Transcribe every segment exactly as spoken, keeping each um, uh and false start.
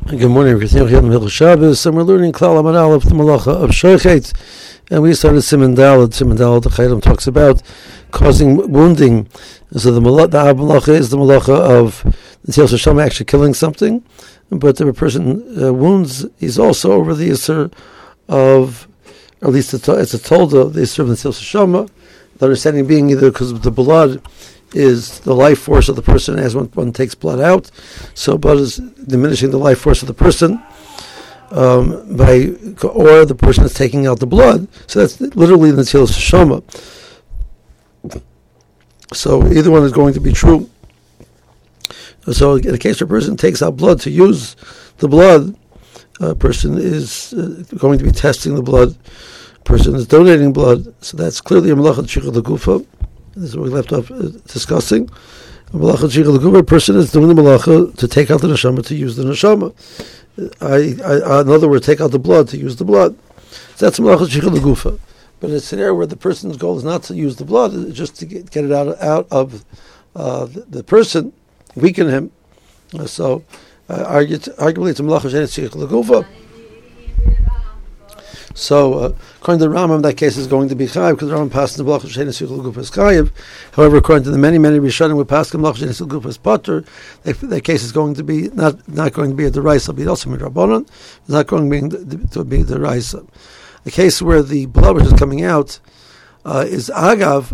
Good morning. We're Shabbos, and we're learning Klal Amud Aleph, the Malacha of Shochet, and we started Siman Daled. Siman Daled, the Chayim talks about causing wounding. So the Malacha is the Malacha of the Tzilas Hashem actually killing something, but if a person uh, wounds, he's also over the Yisr of, or at least it's a Tolda, the Yisr of the Tzilas Hashem. The understanding being either because the blood is the life force of the person as one, one takes blood out, so blood is diminishing the life force of the person, um, by or the person is taking out the blood. So that's literally the Tzilas Hashem. So either one is going to be true. So in a case where a person takes out blood to use the blood, a person is uh, going to be testing the blood. A person is donating blood. So that's clearly a malacha shechit l'gufa. This is what we left off uh, discussing. A malacha shechit l'gufa. A person is doing the malacha to take out the neshama, to use the neshama. I, I, in other words, take out the blood to use the blood. So that's a malacha shechit l'gufa. But in a scenario where the person's goal is not to use the blood, it's just to get, get it out, out of uh, the, the person, weaken him. Uh, so, uh, argue, arguably, it's a malacha shechit l'gufa. So, uh, according to the Rambam, that case is going to be chayiv because the Rambam passes the malacha shechit l'gufa is chayiv. However, according to the many, many Rishonim who pass the malacha shechit l'gufa is potter, that case is going to be not not going to be a deraisa, it'll be also midrabanan. It's not going to be to be the deraisa. The case where the blood which is coming out uh, is agav.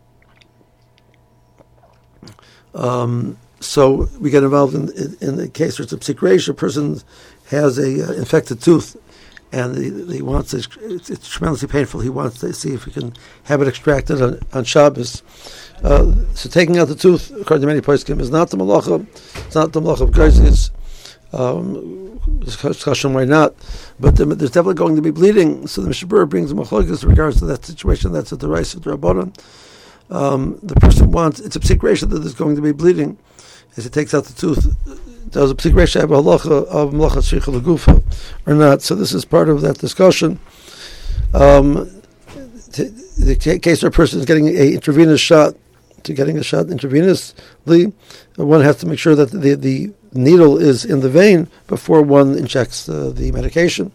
Um, so we get involved in, in, in the case where it's a psikresh, a person has a uh, infected tooth, and he, he wants to, it's, it's tremendously painful. He wants to see if he can have it extracted on, on Shabbos. Uh, so taking out the tooth, according to many poskim, is not the malacha. It's not the malacha of geizes. Um, discussion why not, but um, there's definitely going to be bleeding. So the Mishnah Berurah brings a machlokes in regards to that situation. That's at the rice of the Rabbanan. Um, the person wants, it's a psikresh that there's going to be bleeding as he takes out the tooth. Does a psikresh have a halacha of malacha shechit l'gufa or not? So this is part of that discussion. Um, t- the case where a person is getting a intravenous shot, to getting a shot intravenously, one has to make sure that the the needle is in the vein before one injects uh, the medication.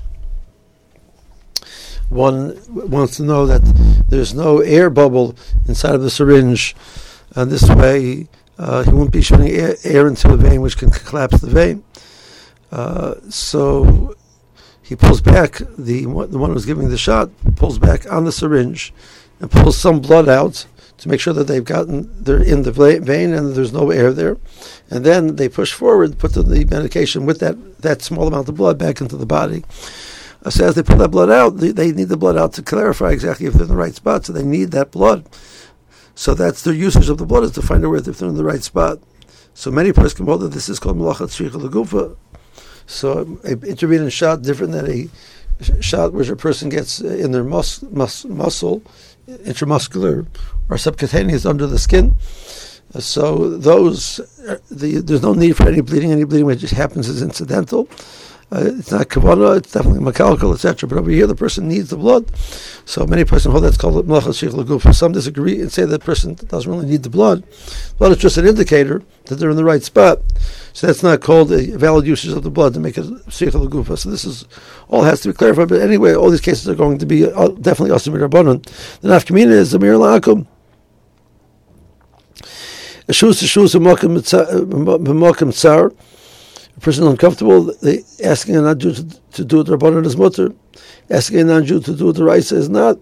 One wants to know that there's no air bubble inside of the syringe, and this way uh, he won't be shooting air, air into the vein, which can collapse the vein. Uh, so he pulls back, the, the one who's giving the shot pulls back on the syringe and pulls some blood out to make sure that they've gotten, they're in the vein and there's no air there. And then they push forward, put the, the medication with that, that small amount of blood back into the body. Uh, so as they pull that blood out, they, they need the blood out to clarify exactly if they're in the right spot. So they need that blood. So that's their usage of the blood, is to find out where if they're in the right spot. So many persons can hold that this is called malacha shechit l'gufa. So an intravenous shot, different than a shot which a person gets in their mus- mus- muscle, intramuscular or subcutaneous under the skin. Uh, so those, uh, the, there's no need for any bleeding. Any bleeding which just happens is incidental. Uh, it's not kavanah, it's definitely mechanical, et cetera. But over here, the person needs the blood. So many persons hold that's called malacha shechit l'gufa. Some disagree and say that the person doesn't really need the blood. Blood is just an indicator that they're in the right spot. So that's not called a valid usage of the blood to make it shechit l'gufa. So this is all has to be clarified. But anyway, all these cases are going to be uh, definitely also midrabanan. The nafkamina is the mir la'akum. A shus a shus a makom tsar. A person is uncomfortable, they asking a non-Jew to, to do the Rabbanan is mutter. Asking a non-Jew to do the Raisa is not.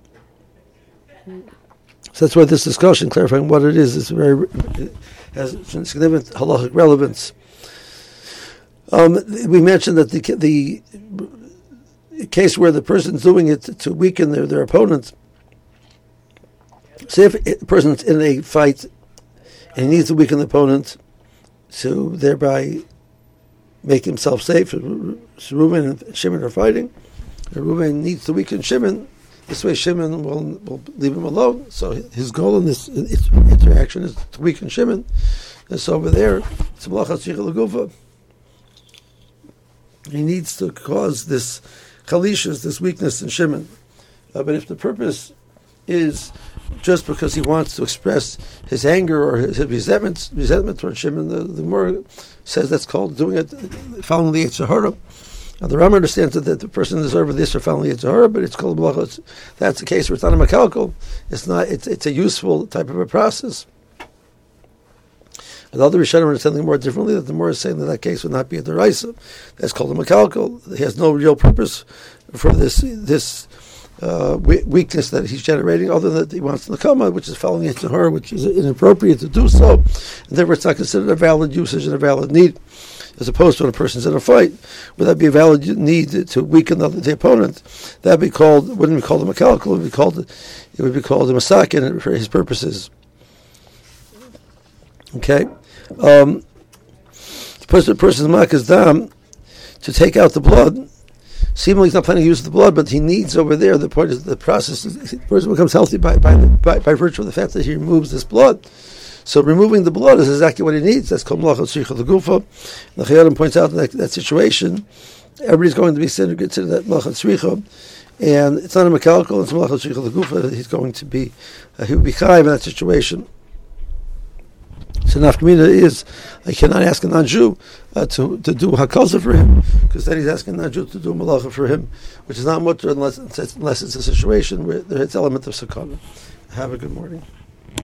So that's why this discussion, clarifying what it is, is very it has significant halachic relevance. Um, we mentioned that the the case where the person's doing it to, to weaken their, their opponent. Say if a person's in a fight and he needs to weaken the opponent to thereby make himself safe. So Reuven and Shimon are fighting. Reuven needs to weaken Shimon. This way Shimon will, will leave him alone. So his goal in this interaction is to weaken Shimon. And so over there, it's malacha shechit l'gufa. He needs to cause this chalishus, this weakness in Shimon. Uh, but if the purpose is just because he wants to express his anger or his resentment, resentment towards Shimon. The, the Gemara says that's called doing it, following the Yetzer Hara. Now the Rambam understands that the person is over this or following the Yetzer Hara, but it's called malacha. That's the case where it's not a makalkal. It's not. It's it's a useful type of a process. And the other Rishonim are understanding more differently, that the Gemara is saying that that case would not be a deraisa. That's called a makalkal. He has no real purpose for this this. Uh, weakness that he's generating, other than that he wants to nakama, which is following Yetzer Hara, which is inappropriate to do so, and therefore it's not considered a valid usage and a valid need, as opposed to when a person's in a fight. Would that be a valid need to weaken the, the opponent? That would be called, wouldn't be called a makalkal, it would be called, it would be called a masakin for his purposes. Okay, um, the person, person's makas dam to take out the blood. Seemingly he's not planning to use the blood, but he needs over there. The point is the process is the person becomes healthy by by, the, by by virtue of the fact that he removes this blood. So removing the blood is exactly what he needs. That's called malachas tzricha l'gufa. The Chayyim points out in that, that situation, everybody's going to be considered that malachas tzricha, and it's not a makalkal, it's malachas tzricha l'gufa. He's going to be uh, he would be chayiv in that situation. So nafkamina is, I cannot ask a non-Jew uh, to to do hakalza for him, because then he's asking a non-Jew to do malacha for him, which is not mutter unless unless it's a situation where there's element of sakana. Have a good morning.